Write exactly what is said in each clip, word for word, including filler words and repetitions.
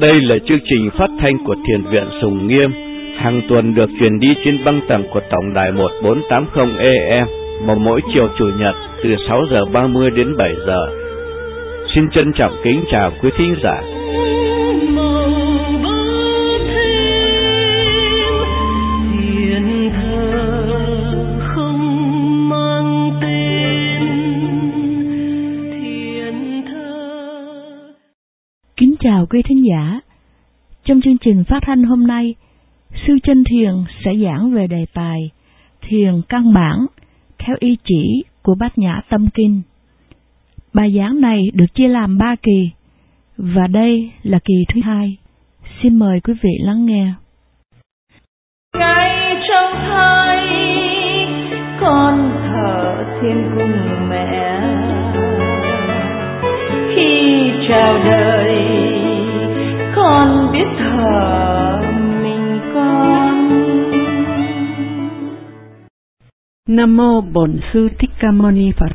Đây là chương trình phát thanh của Thiền viện Sùng Nghiêm, hàng tuần được truyền đi trên băng tần của tổng đài một bốn tám không A M vào mỗi chiều chủ nhật từ sáu giờ ba mươi đến bảy giờ. Xin trân trọng kính chào quý thính giả. Kính chào quý thính giả. Trong chương trình phát thanh hôm nay, Sư Chân Thiền sẽ giảng về đề tài Thiền căn bản theo ý chỉ của Bát Nhã Tâm Kinh. Bài giảng này được chia làm ba kỳ, và đây là kỳ thứ hai. Xin mời quý vị lắng nghe. Ngay trong thai con thở thiên cùng mẹ, khi chào đời con biết thở mình con. Nam mô Bổn Sư Thích Ca Mâu Ni Phật.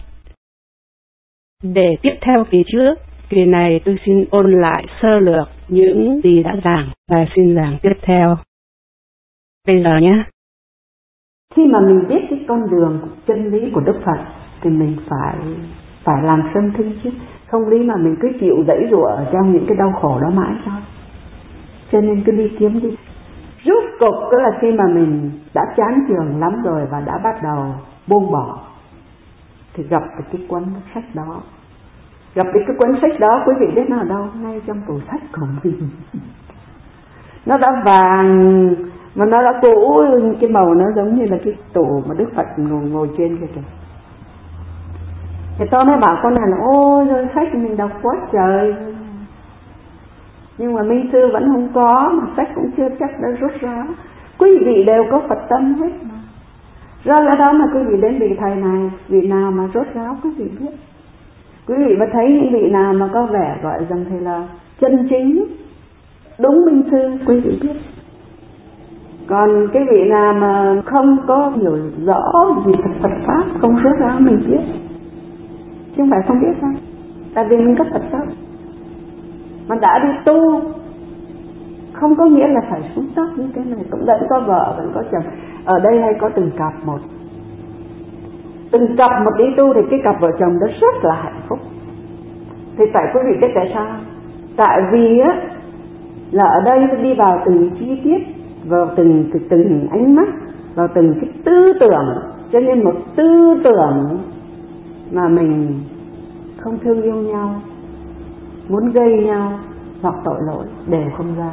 Để tiếp theo kỳ trước, kỳ này tôi xin ôn lại sơ lược những gì đã giảng và xin giảng tiếp theo. Bây giờ nhé. Khi mà mình biết cái con đường chân lý của Đức Phật thì mình phải phải làm sân thinh chứ. Không lý mà mình cứ chịu dãy dụa ở trong những cái đau khổ đó mãi thôi. Cho nên cứ đi kiếm đi. Rốt cục đó là khi mà mình đã chán trường lắm rồi và đã bắt đầu buông bỏ, thì gặp được cái cuốn sách đó. Gặp được cái cuốn sách đó, quý vị biết nó ở đâu? Ngay trong tủ sách của mình. Nó đã vàng mà nó đã cũ, cái màu nó giống như là cái tủ mà Đức Phật ngồi, ngồi trên kia kìa. Thì tôi mới bảo con này là ôi rồi sách mình đọc quá trời, nhưng mà Minh Sư vẫn không có, mà sách cũng chưa chắc đã rút ra. Quý vị đều có Phật tâm hết mà. Do lẽ đó mà quý vị đến vị thầy này, vị nào mà rốt ráo quý vị biết. Quý vị mà thấy những vị nào mà có vẻ gọi rằng thầy là chân chính, đúng Minh Sư, quý vị biết. Còn cái vị nào mà không có hiểu rõ gì Phật, Phật Pháp, không rốt ráo mình biết. Chứ không phải không biết đâu. Tại vì mình có Phật Pháp. Mà đã đi tu không có nghĩa là phải xuống dốc như thế này. Cũng vẫn có vợ, vẫn có chồng. Ở đây hay có từng cặp một. Từng cặp một đi tu thì cái cặp vợ chồng đó rất là hạnh phúc. Thì tại quý vị biết tại sao? Tại vì á là ở đây đi vào từng chi tiết, vào từng, từng, từng ánh mắt, vào từng cái tư tưởng. Cho nên một tư tưởng mà mình không thương yêu nhau, muốn gây nhau hoặc tội lỗi đều không ra.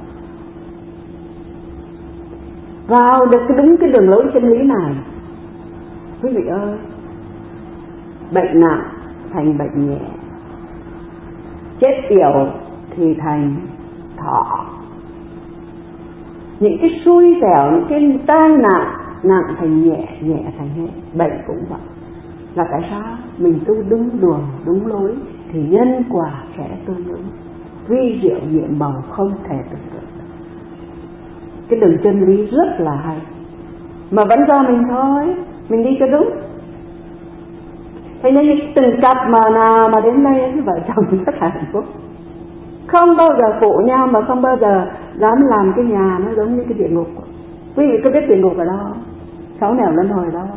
Vào được cái đúng cái đường lối chân lý này, quý vị ơi, bệnh nặng thành bệnh nhẹ, chết yểu thì thành thọ. Những cái xui xẻo, những cái tai nạn nặng thành nhẹ, nhẹ thành nhẹ. Bệnh cũng vậy. Là tại sao? Mình tu đúng đường, đúng lối thì nhân quả sẽ tương ứng. Vi diệu nhiệm màu không thể tưởng tượng. Cái đường chân lý rất là hay, mà vẫn do mình thôi, mình đi cho đúng. Thế nên từng cặp mà nào mà đến đây vợ chồng rất là hạnh phúc, không bao giờ phụ nhau, mà không bao giờ dám làm cái nhà nó giống như cái địa ngục. Quý vị có biết địa ngục ở đâu? Sáu nẻo luân hồi đâu?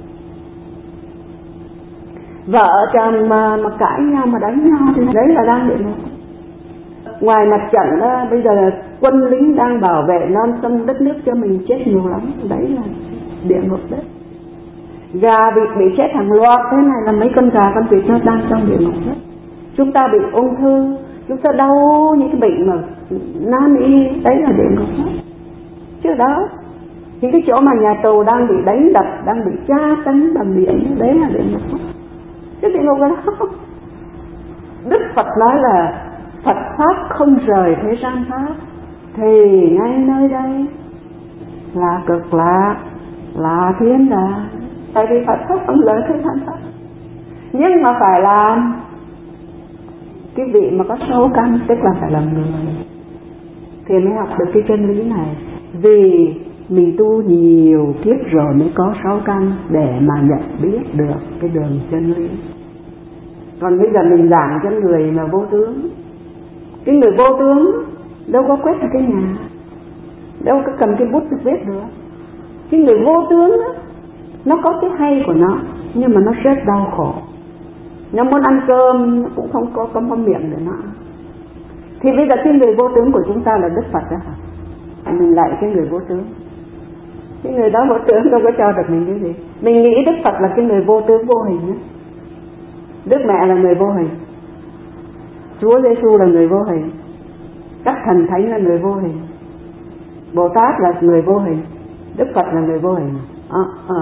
Vợ chồng mà, mà cãi nhau, mà đánh nhau thì đấy là đang địa ngục. Ngoài mặt trận đó, bây giờ là quân lính đang bảo vệ non sông đất nước cho mình chết nhiều lắm. Đấy là địa ngục đấy. Gà vịt bị chết hàng loạt thế này là mấy con gà con vịt nó đang trong địa ngục đấy. Chúng ta bị ung thư, chúng ta đau những cái bệnh mà nan y, đấy là địa ngục đó. Chứ đó, những cái chỗ mà nhà tù đang bị đánh đập, đang bị tra tấn bằng điện, đấy là địa ngục đó. Chứ địa ngục ở đó. Đức Phật nói là Phật Pháp không rời thế gian Pháp, thì ngay nơi đây là cực lạc, là thiên đàng. Tại vì Phật Pháp không rời thế gian Pháp. Nhưng mà phải làm cái vị mà có sáu căn, tức là phải làm người, thì mới học được cái chân lý này. Vì mình tu nhiều kiếp rồi mới có sáu căn để mà nhận biết được cái đường chân lý. Còn bây giờ mình giảng cho người mà vô tướng, cái người vô tướng đâu có quét được cái nhà, đâu có cầm cái bút được viết được. Cái người vô tướng đó, nó có cái hay của nó, nhưng mà nó rất đau khổ. Nó muốn ăn cơm nó cũng không có có miệng để nó ăn. Thì bây giờ cái người vô tướng của chúng ta là Đức Phật đó hả? Mình lại cái người vô tướng. Cái người đó vô tướng đâu có cho được mình cái gì. Mình nghĩ Đức Phật là cái người vô tướng vô hình đó. Đức Mẹ là người vô hình, Chúa Giêsu là người vô hình, các thần thánh là người vô hình, Bồ Tát là người vô hình, Đức Phật là người vô hình. à, à,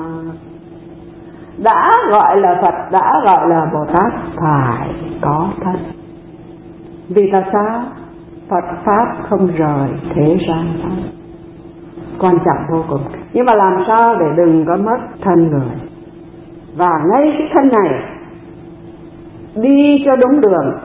Đã gọi là Phật, đã gọi là Bồ Tát phải có thân. Vì là sao? Phật Pháp không rời thế gian pháp, quan trọng vô cùng. Nhưng mà làm sao để đừng có mất thân người. Và ngay cái thân này đi cho đúng đường,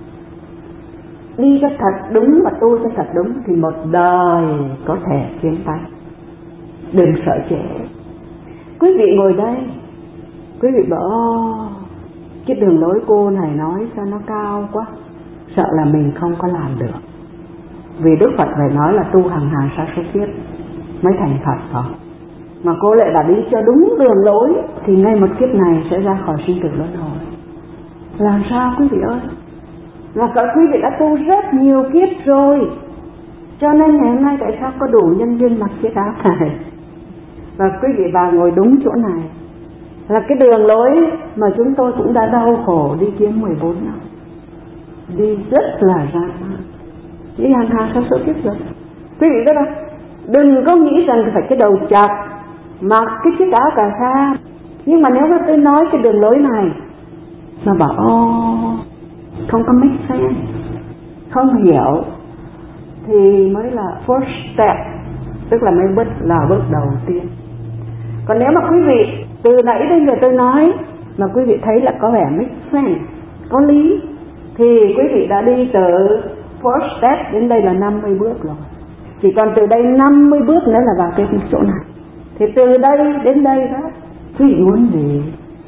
đi cho thật đúng và tu cho thật đúng, thì một đời có thể tiến tới. Đừng sợ trễ. Quý vị ngồi đây, quý vị bảo cái đường lối cô này nói sao nó cao quá, sợ là mình không có làm được. Vì Đức Phật phải nói là tu hàng hà sa số kiếp mới thành Phật đó. Mà cô lại đã đi cho đúng đường lối thì ngay một kiếp này sẽ ra khỏi sinh tử luân hồi. Làm sao quý vị ơi? Là các quý vị đã tu rất nhiều kiếp rồi, cho nên ngày hôm nay tại sao có đủ nhân duyên mặc chiếc áo này. Và quý vị vào ngồi đúng chỗ này là cái đường lối mà chúng tôi cũng đã đau khổ đi kiếm mười bốn năm, đi rất là gian nan, đi hàng hà sa số kiếp rồi. Quý vị biết không? Đừng có nghĩ rằng phải cái đầu chọc mặc cái chiếc áo cà sa. Nhưng mà nếu mà tôi nói cái đường lối này mà bảo ô không có make sense, không hiểu, thì mới là first step, tức là mới bước là bước đầu tiên. Còn nếu mà quý vị từ nãy đến giờ tôi nói mà quý vị thấy là có vẻ make sense, có lý, thì quý vị đã đi từ first step đến đây là năm mươi bước rồi. Chỉ còn từ đây năm mươi bước nữa là vào cái chỗ này. Thì từ đây đến đây đó, quý vị muốn gì?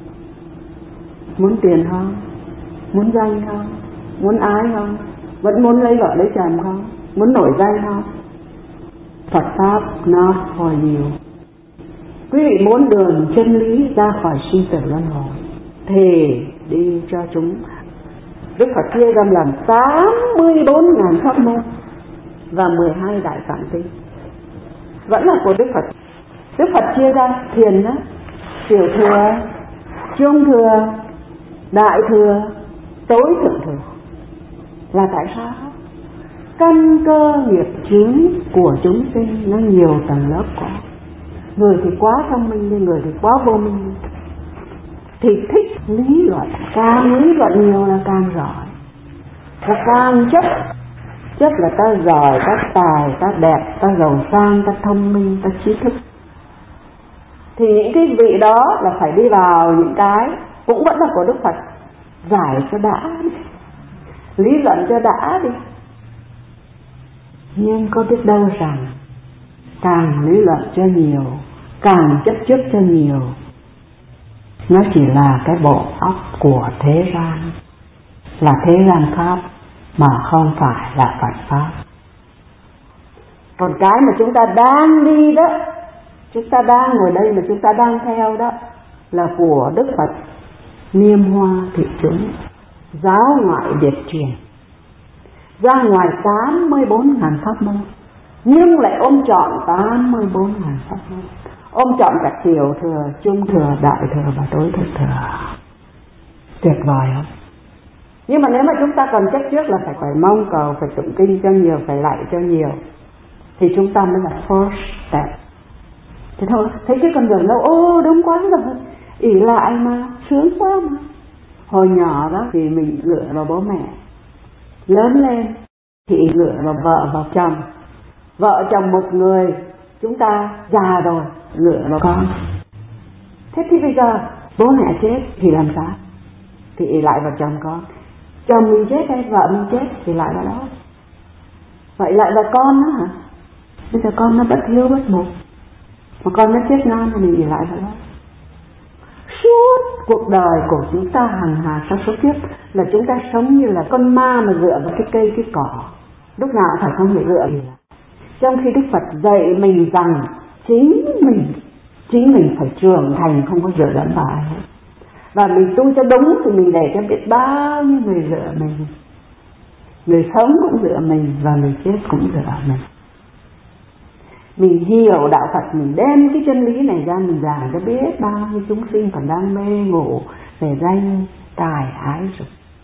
Muốn tiền không? Muốn danh không? Muốn ái không? Vẫn muốn lấy vợ lấy chồng không? Muốn nổi danh không? Phật Pháp not for you. Quý vị muốn đường chân lý ra khỏi sinh tử luân hồi thì đi cho chúng. Đức Phật chia ra làm tám mươi bốn ngàn pháp môn và mười hai đại phạm tinh, vẫn là của Đức Phật. Đức Phật chia ra thiền đó, tiểu thừa, trung thừa, đại thừa, tối thượng thừa. Là tại sao? Căn cơ nghiệp chướng của chúng sinh nó nhiều tầng lớp quá. Người thì quá thông minh, nhưng người thì quá vô minh, thì thích lý luận. Càng lý luận nhiều là càng giỏi, và càng chấp. Chấp là ta giỏi, ta tài, ta đẹp, ta giàu sang, ta thông minh, ta trí thức. Thì những cái vị đó là phải đi vào những cái cũng vẫn là của Đức Phật. Giải cho đã đi, lý luận cho đã đi. Nhưng có biết đâu rằng càng lý luận cho nhiều, càng chấp trước cho nhiều, nó chỉ là cái bộ óc của thế gian, là thế gian pháp, mà không phải là Phật Pháp. Còn cái mà chúng ta đang đi đó, chúng ta đang ngồi đây mà chúng ta đang theo đó, là của Đức Phật niêm hoa thị chúng, giáo ngoại biệt truyền, ra ngoài tám mươi bốn ngàn pháp môn, nhưng lại ôm trọn tám mươi bốn ngàn pháp môn, ôm trọn cả tiểu thừa, trung thừa, đại thừa và tối thượng thừa. Tuyệt vời không? Nhưng mà nếu mà chúng ta còn chấp trước là phải phải mong cầu, phải tụng kinh cho nhiều, phải lạy cho nhiều, thì chúng ta mới là first step. Thế thôi, thấy cái con đường đâu, ô đúng quá rồi, ỷ lại mà, sướng quá mà. Hồi nhỏ đó thì mình lựa vào bố mẹ, lớn lên thì lựa vào vợ, vào chồng. Vợ chồng một người, chúng ta già rồi, lựa vào con. Thế thì bây giờ bố mẹ chết thì làm sao? Thì ỷ lại vào chồng con. Chồng mình chết hay vợ mình chết thì lại vào đó. Vậy lại vào con đó hả? Bây giờ con nó bất hiếu bất mục, mà con nó chết non thì mình ỷ lại vào đó. Suốt cuộc đời của chúng ta hằng hà sa số kiếp là chúng ta sống như là con ma mà dựa vào cái cây cái cỏ, lúc nào phải không bị dựa gì. Trong khi Đức Phật dạy mình rằng chính mình, chính mình phải trưởng thành, không có dựa dẫm vào ai hết. Và mình tu cho đúng thì mình để cho biết bao nhiêu người dựa mình. Người sống cũng dựa mình và người chết cũng dựa mình. Mình hiểu đạo Phật, mình đem cái chân lý này ra, mình giảng cho biết bao nhiêu chúng sinh còn đang mê ngủ về danh tài ái dục.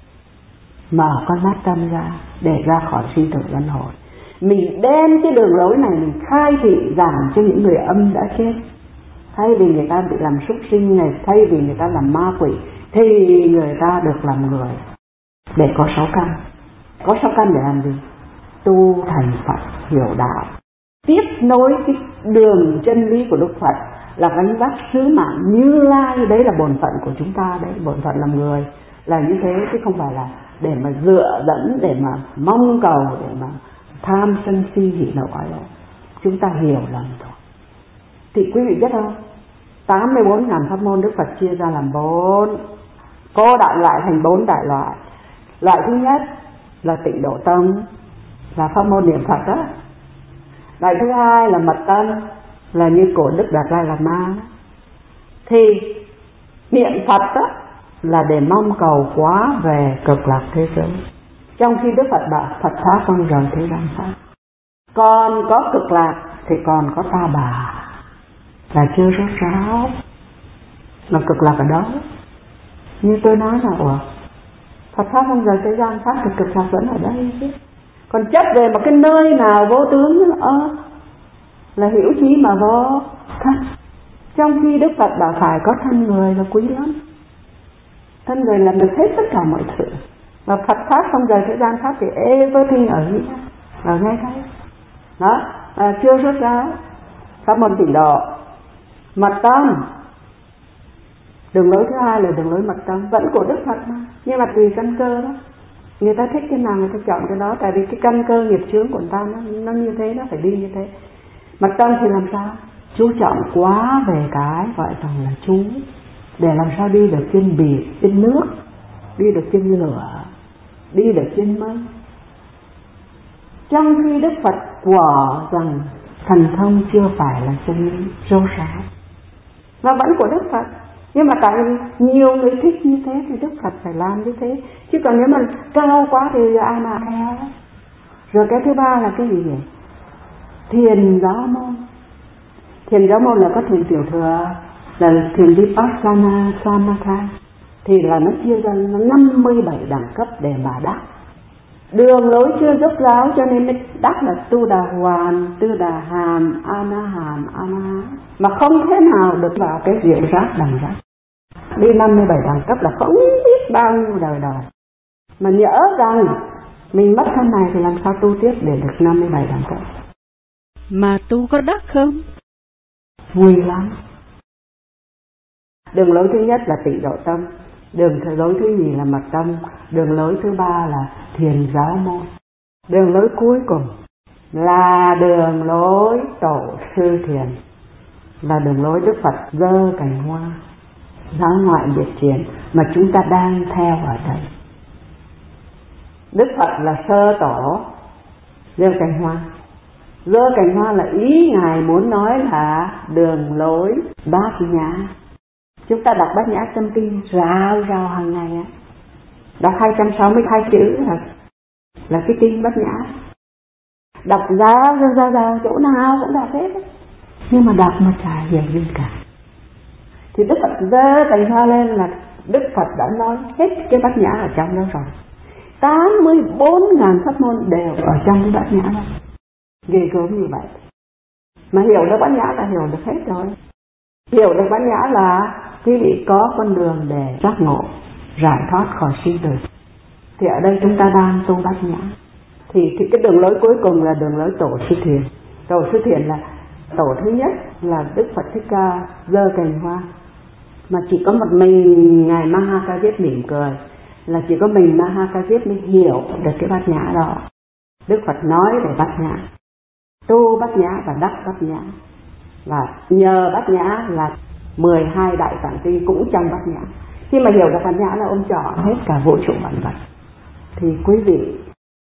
Mở con mắt tâm ra để ra khỏi sinh tử luân hồi. Mình đem cái đường lối này mình khai thị giảng cho những người âm đã chết. Thay vì người ta bị làm súc sinh này, thay vì người ta làm ma quỷ, thì người ta được làm người để có sáu căn. Có sáu căn để làm gì? Tu thành Phật, hiểu đạo, tiếp nối cái đường chân lý của Đức Phật, là gánh vác sứ mạng Như Lai. Đấy là bổn phận của chúng ta, đấy bổn phận làm người là như thế, chứ không phải là để mà dựa dẫm, để mà mong cầu, để mà tham sân si hỉ nộ ái ố. Chúng ta hiểu lầm rồi. Thì quý vị biết không, tám mươi bốn ngàn pháp môn Đức Phật chia ra làm bốn, cô đại lại thành bốn đại loại. Loại thứ nhất là Tịnh Độ Tông, là pháp môn niệm Phật đó. Loại thứ hai là Mật Tâm, là như cổ Đức Đạt Lai Lạt Ma. Thì niệm Phật đó là để mong cầu quá về cực lạc thế giới, trong khi Đức Phật bảo Phật pháp không rời thế gian pháp. Còn có cực lạc thì còn có Ta Bà, là chưa rốt ráo. Mà cực lạc ở đó, như tôi nói là ủa, Phật pháp không rời thế gian pháp thì cực lạc vẫn ở đây chứ. Còn chấp về một cái nơi nào vô tướng nữa là hiểu chí mà vô thân. Trong khi Đức Phật bảo phải có thân người là quý lắm. Thân người làm được hết tất cả mọi sự. Mà Phật pháp không rời thế gian pháp thì everything ở here, ở ngay đây. Đó, à, chưa rốt ráo. Pháp môn Tịnh Độ, Mật Tâm. Đường lối thứ hai là đường lối Mật Tâm, vẫn của Đức Phật mà, nhưng mà tùy căn cơ đó. Người ta thích cái nào người ta chọn cái đó, tại vì cái căn cơ nghiệp chướng của người ta nó, nó như thế, nó phải đi như thế. Mật Tâm thì làm sao? Chú trọng quá về cái gọi rằng là chú, để làm sao đi được trên biển, trên nước, đi được trên lửa, đi được trên mây. Trong khi Đức Phật quả rằng thần thông chưa phải là chân lý rốt ráo, và vẫn của Đức Phật. Nhưng mà tại nhiều người thích như thế thì Đức Phật phải làm như thế. Chứ còn nếu mà cao quá thì ai mà theo. Rồi cái thứ ba là cái gì nhỉ? Thiền giáo môn. Thiền giáo môn là có thiền tiểu thừa, là thiền Vipassana Samatha. Thì là nó chia ra năm mươi bảy đẳng cấp để mà đắc. Đường lối chưa dốc ráo cho nên mới đắc là Tu Đà Hoàn, Tư Đà Hàm, Ana Hàm, Ana. Mà không thế nào được vào cái diện rác đằng rác. Đi năm mươi bảy đẳng cấp là không biết bao nhiêu đời đời. Mà nhớ rằng mình mất thân này thì làm sao tu tiếp để được năm mươi bảy đẳng cấp. Mà tu có đắc không? Vui lắm. Đường lối thứ nhất là Tịnh Độ Tâm, đường lối thứ nhì là Mật Tâm, đường lối thứ ba là Thiền giáo môn. Đường lối cuối cùng là đường lối Tổ sư Thiền, là đường lối Đức Phật giơ cành hoa, giáo ngoại biệt truyền mà chúng ta đang theo ở đây. Đức Phật là sơ tổ giơ cành hoa. Giơ cành hoa là ý Ngài muốn nói là đường lối Bát Nhã. Chúng ta đọc Bát Nhã Tâm Kinh rao rao hàng ngày á, đọc hai trăm sáu mươi hai chữ là, là cái kinh Bát Nhã. Đọc ra ra ra ra chỗ nào cũng đọc hết. Nhưng mà đọc mà chả hiểu gì cả. Thì Đức Phật giơ cành hoa lên là Đức Phật đã nói hết cái Bát Nhã ở trong đó rồi. tám mươi bốn ngàn pháp môn đều ở trong cái Bát Nhã đó. Ghê gớm như vậy. Mà hiểu được Bát Nhã là hiểu được hết rồi. Hiểu được Bát Nhã là quý vị có con đường để giác ngộ, giải thoát khỏi sinh tử. Thì ở đây chúng ta đang tu Bát Nhã. Thì, thì cái đường lối cuối cùng là đường lối Tổ sư Thiền. Tổ sư Thiền là tổ thứ nhất là Đức Phật Thích Ca giơ cành hoa. Mà chỉ có một mình Ngài Ma Ha Ca Diếp mỉm cười, là chỉ có mình Ma Ha Ca Diếp mới hiểu được cái Bát Nhã đó. Đức Phật nói về Bát Nhã, tu Bát Nhã và đắc Bát Nhã. Và nhờ Bát Nhã là mười hai đại tạng kinh cũng trong Bát Nhã. Khi mà hiểu được Bát Nhã là ông chọn hết cả vũ trụ vạn vật. Thì quý vị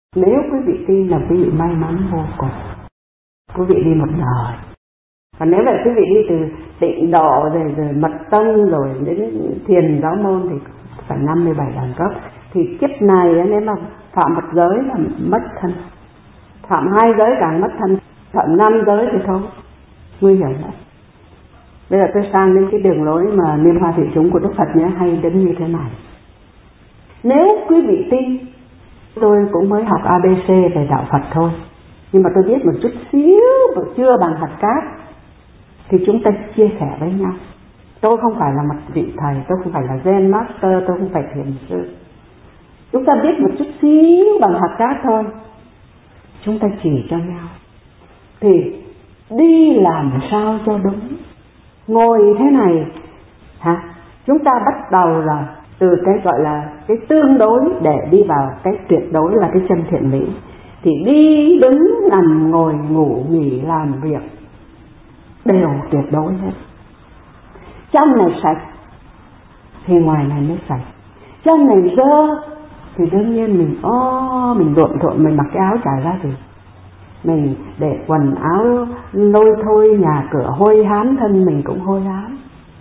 Nếu quý vị tin là quý vị may mắn vô cùng. Quý vị đi một đời. Còn nếu vậy quý vị đi từ Tịnh Độ rồi, rồi Mật Tông rồi đến Thiền Giáo Môn thì phải năm mươi bảy đẳng cấp. Thì kiếp này nếu mà phạm một giới là mất thân, phạm hai giới càng mất thân, phạm năm giới thì thôi, nguy hiểm lắm. Bây giờ tôi sang đến cái đường lối mà Niêm Hoa Thị Chúng của Đức Phật nhé, hay đến như thế này. Nếu quý vị tin, tôi cũng mới học a bê xê về đạo Phật thôi, nhưng mà tôi biết một chút xíu, mà chưa bằng hạt cát, thì chúng ta chia sẻ với nhau. Tôi không phải là một vị thầy, tôi không phải là Zen Master, tôi không phải thiền sư. Chúng ta biết một chút xíu bằng hạt cát thôi, chúng ta chỉ cho nhau. Thì đi làm sao cho đúng. Ngồi thế này hả? Chúng ta bắt đầu là từ cái gọi là cái tương đối để đi vào cái tuyệt đối là cái chân thiện mỹ. Thì đi đứng nằm ngồi ngủ nghỉ làm việc đều tuyệt đối hết. Trong này sạch thì ngoài này mới sạch. Trong này dơ thì đương nhiên mình ô mình lộn thộn, mình mặc cái áo trải ra thì mình để quần áo lôi thôi, nhà cửa hôi hám, thân mình cũng hôi hám.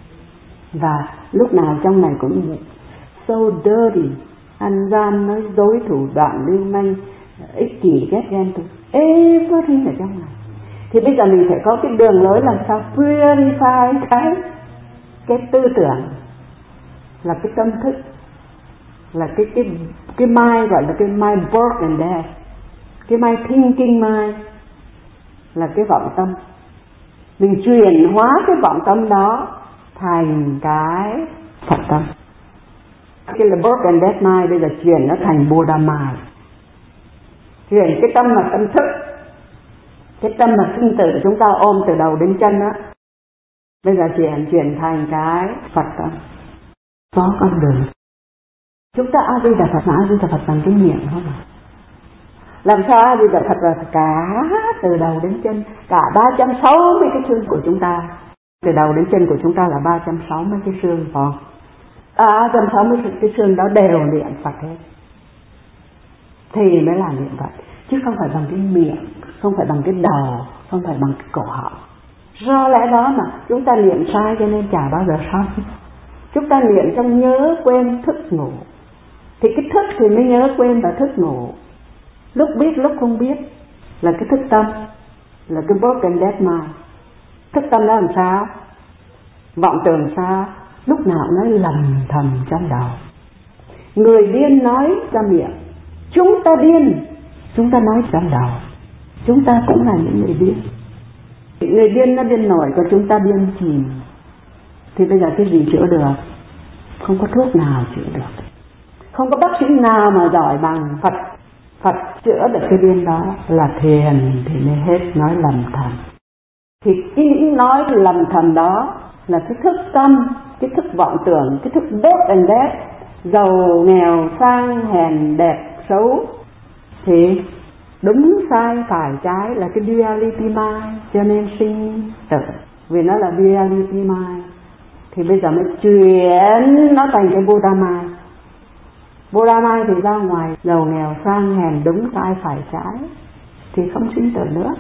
Và lúc nào trong này cũng so dirty, ăn gian, nói dối, thủ đoạn, lưu manh, ích kỷ, ghét ghen, everything ở trong này. Thì bây giờ mình phải có cái đường lối làm sao purify cái cái tư tưởng, là cái tâm thức, là cái cái cái mind, gọi là cái mind work and there, cái mind thinking mind, là cái vọng tâm. Mình chuyển hóa cái vọng tâm đó thành cái Phật tâm. Cái là birth and death mind, bây giờ chuyển nó thành Buddha mind. Chuyển cái tâm là tâm thức, cái tâm là sinh tử chúng ta ôm từ đầu đến chân đó, bây giờ chuyển chuyển thành cái Phật tâm. Có con đường. Chúng ta A Di Đà Phật, A Di Đà Phật bằng cái miệng không ạ? Làm sao A Di Đà Phật là cả từ đầu đến chân, cả ba trăm sáu mươi cái xương của chúng ta, từ đầu đến chân của chúng ta là ba trăm sáu mươi cái xương, phải không? À, ba trăm sáu mươi cái xương đó đều niệm Phật hết, thì mới là niệm Phật, chứ không phải bằng cái miệng, không phải bằng cái đầu, không phải bằng cái cổ họng. Do lẽ đó mà chúng ta niệm sai cho nên chả bao giờ xong. Chúng ta niệm trong nhớ quên thức ngủ, thì cái thức thì mới nhớ quên và thức ngủ. Lúc biết lúc không biết là cái thức tâm, là cái broken dead mind. Thức tâm đó làm sao? Vọng tưởng sao? Lúc nào nói lầm thầm trong đầu. Người điên nói ra miệng, chúng ta điên, chúng ta nói trong đầu. Chúng ta cũng là những người điên. Người điên nó điên nổi, còn chúng ta điên chìm. Thì bây giờ cái gì chữa được? Không có thuốc nào chữa được. Không có bác sĩ nào mà giỏi bằng Phật. Phật chữa được cái điên đó là thiền thì mới hết nói lầm thầm. Thì cái những nói lầm thầm đó là cái thức tâm, cái thức vọng tưởng, cái thức birth and death, giàu nghèo sang hèn đẹp xấu, thì đúng sai phải trái là cái duality mind, cho nên sinh tử, vì nó là duality mind. Thì bây giờ mới chuyển nó thành cái Buddha mind. Buddha mind thì ra ngoài giàu nghèo sang hèn, đúng sai phải trái, thì không sinh tử nữa.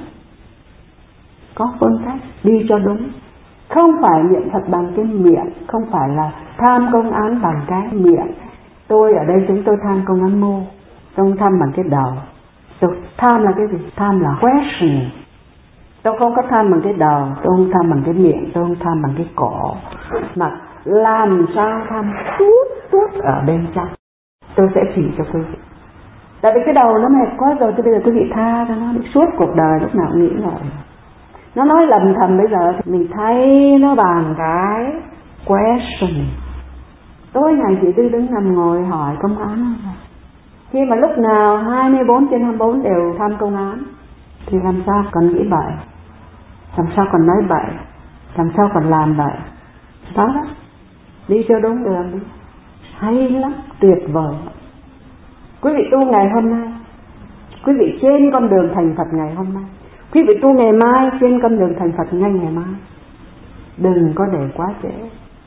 Có phương cách đi cho đúng. Không phải niệm Phật bằng cái miệng, không phải là tham công án bằng cái miệng. Tôi ở đây chúng tôi tham công án mô, tôi tham bằng cái đầu. Tôi tham là cái gì? Tham là question. Tôi không có tham bằng cái đầu, tôi không tham bằng cái miệng, tôi không tham bằng cái cổ, mà làm sao tham suốt suốt ở bên trong. Tôi sẽ chỉ cho quý vị. Tại vì cái đầu nó mệt quá rồi, thì bây giờ quý vị tha cho nó suốt cuộc đời, lúc nào cũng nghĩ rồi. Nó nói lầm thầm, bây giờ thì mình thay nó bằng cái question. Tối ngày chỉ đứng đứng nằm ngồi hỏi công án không? Khi mà lúc nào hai mươi bốn trên hai mươi bốn đều tham công án, thì làm sao còn nghĩ bậy, làm sao còn nói bậy, làm sao còn làm bậy. Đó đó, đi cho đúng đường đi. Hay lắm, tuyệt vời. Quý vị tu ngày hôm nay, quý vị trên con đường thành Phật ngày hôm nay, quý vị tu ngày mai trên con đường thành Phật ngay ngày mai. Đừng có để quá trễ.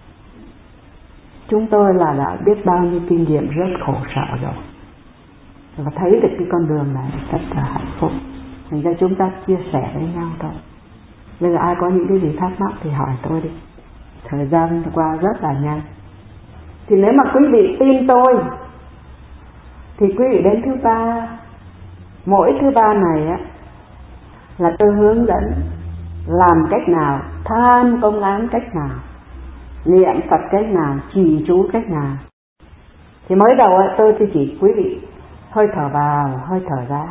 Chúng tôi là đã biết bao nhiêu kinh nghiệm rất khổ sở rồi. và thấy được cái con đường này rất là hạnh phúc. Thành ra chúng ta chia sẻ với nhau thôi. Bây giờ ai có những cái gì thắc mắc thì hỏi tôi đi. Thời gian qua rất là nhanh. Thì nếu mà quý vị tin tôi thì quý vị đến thứ ba, mỗi thứ ba này á là tôi hướng dẫn làm cách nào, tham công án cách nào, niệm Phật cách nào, trì chú cách nào. Thì mới đầu á tôi thì chỉ quý vị hơi thở vào, hơi thở ra.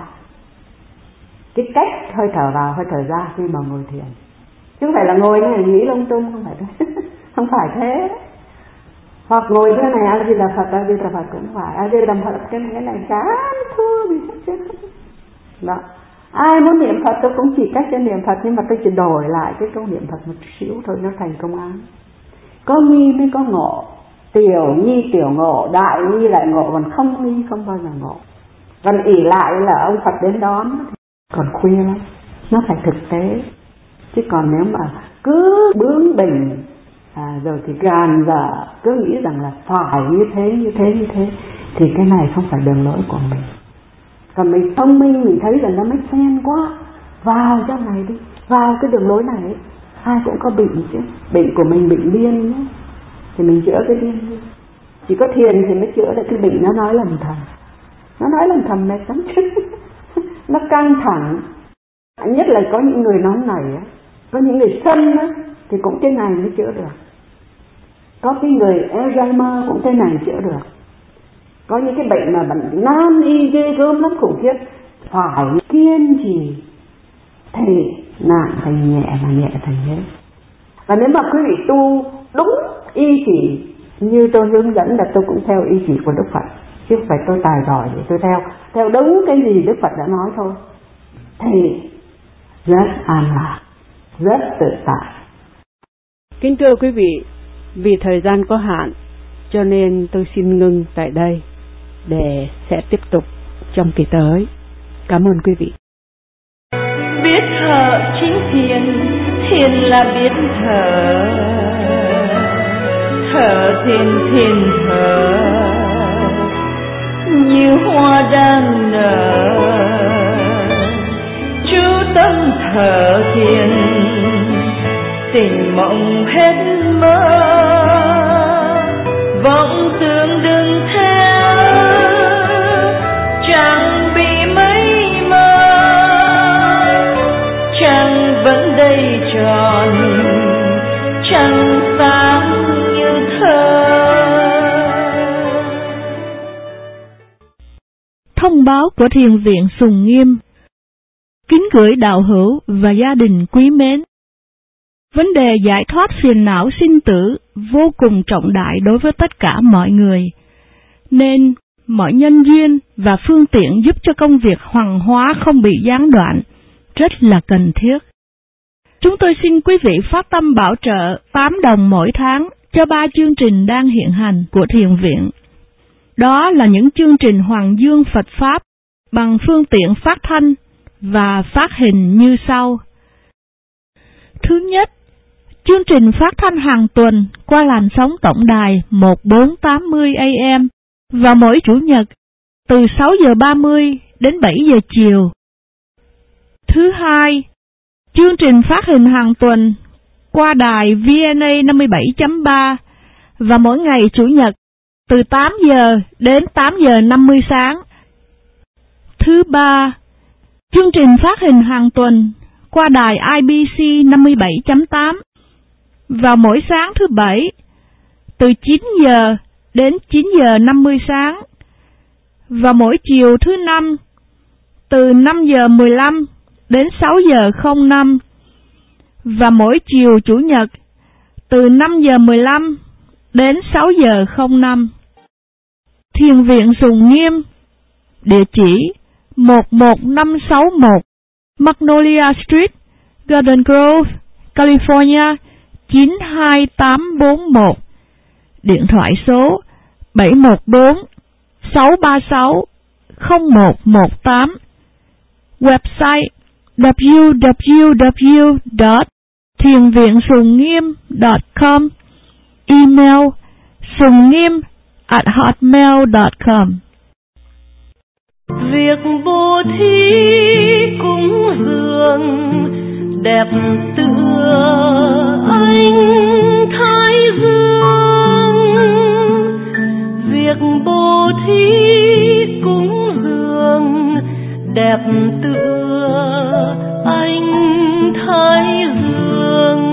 Cái cách hơi thở vào, hơi thở ra khi mà ngồi thiền. Chứ không phải là ngồi này nghĩ lung tung, không phải thế. Không phải thế. Hoặc ngồi thế này, A Di Đà Phật, A Di Đà Phật cũng phải. A Di Đà Phật cái này này chán thua vì sắp chết. Đó. Ai muốn niệm Phật tôi cũng chỉ cách cho niệm Phật, nhưng mà tôi chỉ đổi lại cái câu niệm Phật một xíu thôi, nó thành công án. Có nghi mới có ngộ. Tiểu nhi tiểu ngộ, đại nhi đại ngộ, còn không nghi không bao giờ ngộ. Còn ỷ lại là ông Phật đến đón còn khuya lắm. Nó phải thực tế. Chứ còn nếu mà cứ bướng bỉnh à, rồi thì gàn dở, cứ nghĩ rằng là phải như thế, như thế, như thế, thì cái này không phải đường lối của mình. Còn mình thông minh, mình thấy rằng nó make sense quá, vào trong này đi, vào cái đường lối này. Ai cũng có bệnh chứ. Bệnh của mình bệnh điên nhé, thì mình chữa cái điên đi. Chỉ có thiền thì mới chữa được cái bệnh nó nói lầm thầm. Nó nói lầm thầm mệt lắm chứ. Nó căng thẳng. Nhất là có những người nóng nảy á, có những người sân á, thì cũng cái này mới chữa được. Có cái người Alzheimer cũng cái này chữa được. Có những cái bệnh mà bệnh nan y ghê gớm lắm khủng khiếp, phải kiên trì thì nặng thành nhẹ và nhẹ thành hết. Và nếu mà quý vị tu đúng y chỉ như tôi hướng dẫn là tôi cũng theo y chỉ của Đức Phật, chứ không phải tôi tài giỏi để tôi theo theo đúng cái gì Đức Phật đã nói thôi, thì rất an lạc, rất tự tại. Kính thưa quý vị, vì thời gian có hạn cho nên tôi xin ngưng tại đây để sẽ tiếp tục trong kỳ tới. Cảm ơn quý vị. Biết thở chính thiền, thiền là biết thở, thở thiền thiền thở, như hoa đang nở. Chú tâm thở thiền, tình mộng hết mơ, vọng tưởng đừng theo, chẳng bị mây mơ, chẳng vẫn đây tròn, chẳng sáng như thơ. Thông báo của Thiền viện Sùng Nghiêm. Kính gửi đạo hữu và gia đình quý mến. Vấn đề giải thoát phiền não sinh tử vô cùng trọng đại đối với tất cả mọi người, nên mọi nhân duyên và phương tiện giúp cho công việc hoàng hóa không bị gián đoạn rất là cần thiết. Chúng tôi xin quý vị phát tâm bảo trợ tám đồng mỗi tháng cho ba chương trình đang hiện hành của Thiền viện. Đó là những chương trình Hoàng Dương Phật Pháp bằng phương tiện phát thanh và phát hình như sau. Thứ nhất, chương trình phát thanh hàng tuần qua làn sóng tổng đài một bốn tám mươi A M vào mỗi Chủ nhật từ sáu giờ ba mươi đến bảy giờ chiều. Thứ hai, chương trình phát hình hàng tuần qua đài V N A năm mươi bảy chấm ba và mỗi ngày Chủ nhật từ tám giờ đến tám giờ năm mươi sáng. Thứ ba, chương trình phát hình hàng tuần qua đài I B C năm mươi bảy chấm tám vào mỗi sáng thứ bảy từ chín giờ đến chín giờ năm mươi sáng và mỗi chiều thứ năm từ năm giờ mười lăm đến sáu giờ không năm và mỗi chiều Chủ nhật từ năm giờ mười lăm đến sáu giờ không năm. Thiền viện Sùng Nghiêm, địa chỉ một một năm sáu một Magnolia Street, Garden Grove, California chín hai tám bốn một. Điện thoại số bảy một bốn sáu ba sáu không một một tám. Website w w w chấm thiền viện sùng nghiêm chấm com. Email sùng nghiêm at hotmail chấm com. Việc bố thí cúng dường đẹp tựa ánh thái dương. Việc bố thí cúng dường đẹp tựa ánh thái dương.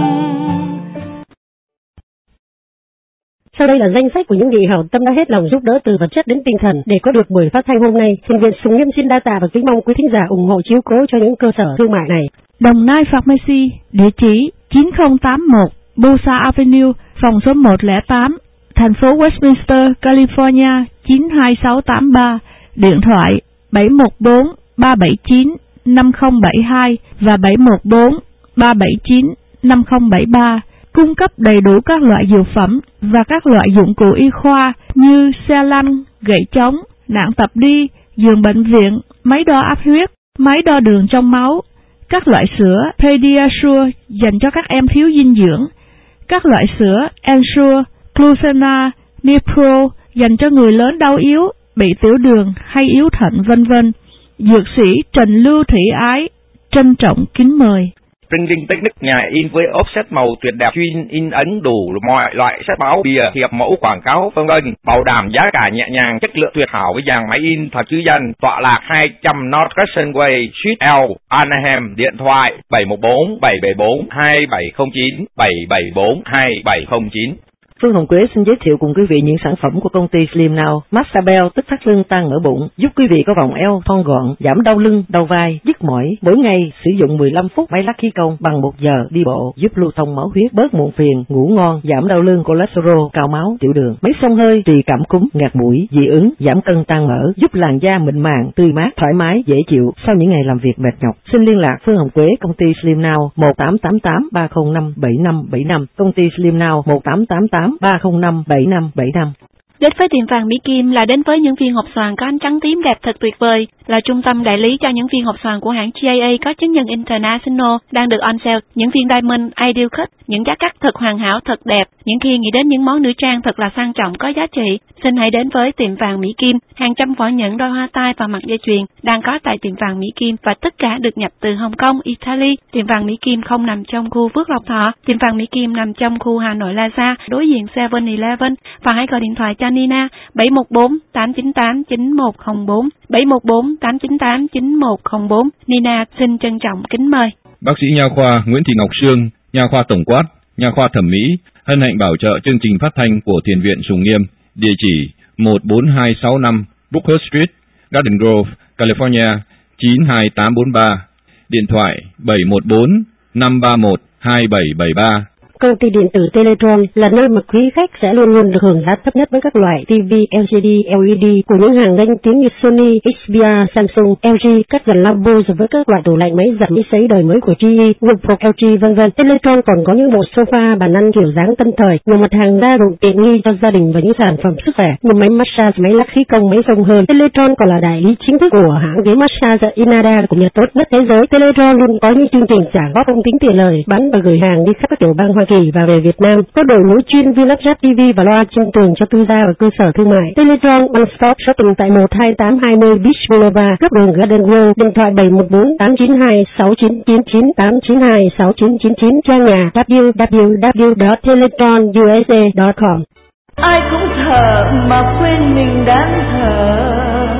Sau đây là danh sách của những vị hảo tâm đã hết lòng giúp đỡ từ vật chất đến tinh thần để có được buổi phát thanh hôm nay. Thiền viện Sùng Nghiêm xin đa tạ và kính mong quý thính giả ủng hộ chiếu cố cho những cơ sở thương mại này. Đồng Nai Pharmacy, địa chỉ chín không tám mốt Bosa Avenue, phòng số một không tám, thành phố Westminster, California chín hai sáu tám ba, điện thoại bảy một bốn ba bảy chín năm không bảy hai và bảy một bốn ba bảy chín năm không bảy ba. Cung cấp đầy đủ các loại dược phẩm và các loại dụng cụ y khoa như xe lăn, gậy chống, nạng tập đi, giường bệnh viện, máy đo áp huyết, máy đo đường trong máu, các loại sữa Pediasure dành cho các em thiếu dinh dưỡng, các loại sữa Ensure, Glucena, Nipro dành cho người lớn đau yếu, bị tiểu đường hay yếu thận vân vân. Dược sĩ Trần Lưu Thị Ái trân trọng kính mời. Printing Technique, nhà in với offset màu tuyệt đẹp, chuyên in ấn đủ mọi loại sách báo, bìa, thiệp mẫu, quảng cáo, vân vân, bảo đảm giá cả nhẹ nhàng, chất lượng tuyệt hảo với dàn máy in thật chữ danh. Tọa lạc hai trăm North Crescent Way, Suite L, Anaheim. Điện thoại bảy một bốn bảy bảy bốn hai bảy không chín bảy bảy bốn hai bảy không chín. Phương Hồng Quế xin giới thiệu cùng quý vị những sản phẩm của công ty Slim Now. Massabel tức thắt lưng tan mỡ bụng, giúp quý vị có vòng eo thon gọn, giảm đau lưng, đau vai, nhức mỏi. Mỗi ngày sử dụng mười lăm phút máy lắc khí công bằng một giờ đi bộ, giúp lưu thông máu huyết, bớt muộn phiền, ngủ ngon, giảm đau lưng, cholesterol, cao máu, tiểu đường. Máy xông hơi trị cảm cúm, ngạt mũi, dị ứng, giảm cân tan mỡ, giúp làn da mịn màng, tươi mát, thoải mái, dễ chịu sau những ngày làm việc mệt nhọc. Xin liên lạc Phương Hồng Quế, công ty Slim Now một tám tám tám ba không năm bảy năm bảy năm, công ty Slim Now một tám tám tám ba không năm bảy năm bảy năm. Đến với tiệm vàng Mỹ Kim là đến với những viên hộp xoàn có ánh trắng tím đẹp thật tuyệt vời, là trung tâm đại lý cho những viên hộp xoàn của hãng G A A có chứng nhận International đang được on sale. Những viên Diamond Ideal Cut, những giá cắt thật hoàn hảo, thật đẹp. Những khi nghĩ đến những món nữ trang thật là sang trọng, có giá trị, xin hãy đến với tiệm vàng Mỹ Kim. Hàng trăm vỏ nhẫn, đôi hoa tai và mặt dây chuyền đang có tại tiệm vàng Mỹ Kim và tất cả được nhập từ Hồng Kông, Italy. Tiệm vàng Mỹ Kim không nằm trong khu Phước Lộc Thọ, tiệm vàng Mỹ Kim nằm trong khu Hà Nội Plaza, đối diện seven eleven. Và hãy gọi điện thoại cho Nina bảy một bốn tám chín tám chín một không bốn, bảy một bốn tám chín tám chín một không bốn. Nina xin trân trọng kính mời. Bác sĩ nha khoa Nguyễn Thị Ngọc Sương, nha khoa tổng quát, nha khoa thẩm mỹ, hân hạnh bảo trợ chương trình phát thanh của Thiền viện Sùng Nghiêm. Địa chỉ một bốn hai sáu năm Brookhurst Street, Garden Grove, California chín hai tám bốn ba. Điện thoại bảy một bốn năm ba một hai bảy bảy ba. Công ty điện tử Teletron là nơi mà quý khách sẽ luôn luôn được hưởng giá thấp nhất với các loại ti vi L C D, L E D của những hàng danh tiếng như Sony, H B R, Samsung, L G, các dàn Lambo với các loại tủ lạnh, máy giặt, máy sấy đời mới của G E, Whirlpool, L G vân vân. Teletron còn có những bộ sofa, bàn ăn kiểu dáng tân thời, nhiều mặt hàng gia dụng tiện nghi cho gia đình và những sản phẩm sức khỏe như máy massage, máy lắc khí công, máy xông hơi. Teletron còn là đại lý chính thức của hãng ghế massage Inada của Nhật tốt nhất thế giới. Teletron luôn có những chương trình trả góp không tính tiền lời, bán và gửi hàng đi khắp các tiểu bang Hoa Kỳ và về Việt Nam. Có đội ngũ chuyên viên lắp ráp ti vi và loa trên tường cho tư gia và cơ sở thương mại. Teletron One Stop Shopping tại một hai tám hai mươi Beach Boulevard, góc đường Garden Grove. Điện thoại bảy một bốn tám chín hai sáu chín chín chín tám chín hai sáu chín chín chín. Trang nhà w w w chấm teletron u s a chấm com. Ai cũng thở mà quên mình đang thở,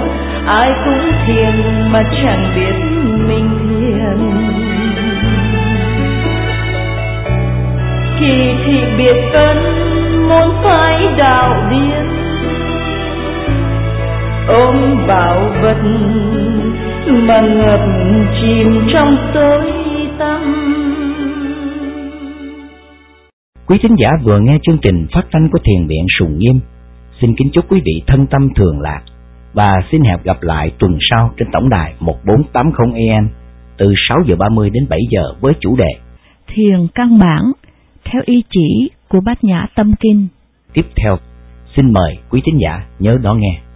ai cũng thiền mà chẳng biết mình thiền. Kỳ thị biệt ân muốn phải đạo điên, ôm bảo vật mà ngập chìm trong tối tăm. Quý thính giả vừa nghe chương trình phát thanh của Thiền viện Sùng Nghiêm. Xin kính chúc quý vị thân tâm thường lạc và xin hẹn gặp lại tuần sau trên tổng đài một bốn tám không A M từ sáu giờ ba mươi đến bảy giờ với chủ đề Thiền căn bản theo ý chỉ của Bát Nhã Tâm Kinh. Tiếp theo, xin mời quý thính giả nhớ đón nghe.